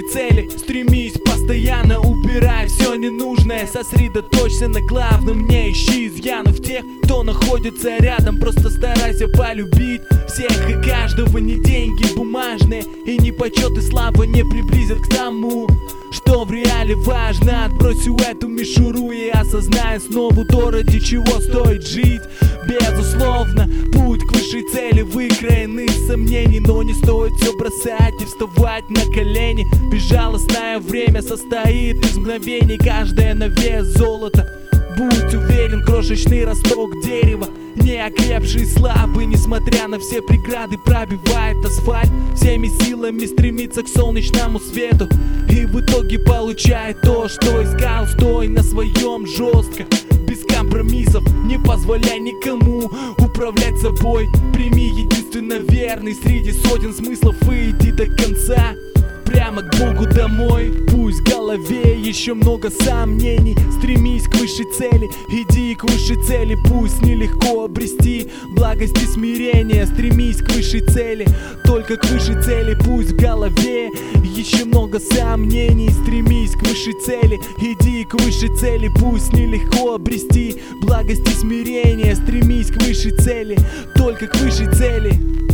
цели. Стремись, постоянно убирай все ненужное. Сосредоточься на главном, не ищи изъянов в тех, кто находится рядом. Просто старайся полюбить всех и каждого. Не деньги бумажные и не почет и слава не приблизят к тому, что в реале важно. Отбрось всю эту мишуру и осознай снова то, ради чего стоит жить. Безусловно, путь к высшей цели выкроен из сомнений, но не стоит все бросать и вставать на колени. Безжалостное время состоит из мгновений, каждое на вес золота. Будь уверен, крошечный росток дерева, не окрепший, слабый, несмотря на все преграды, пробивает асфальт, всеми силами стремится к солнечному свету и в итоге получает то, что искал. Стой на своем жестко, без компромиссов, не позволяй никому управлять собой. Прими единственно верный среди сотен смыслов и иди до конца, прямо к Богу домой. Пусть в голове еще много сомнений, стремись к высшей цели, иди к высшей цели. Пусть нелегко обрести благость и смирение, стремись к высшей цели, только к высшей цели. Пусть в голове еще много сомнений, стремись к высшей цели, иди к высшей цели. Пусть нелегко обрести благость и смирение, стремись к высшей цели, только к высшей цели.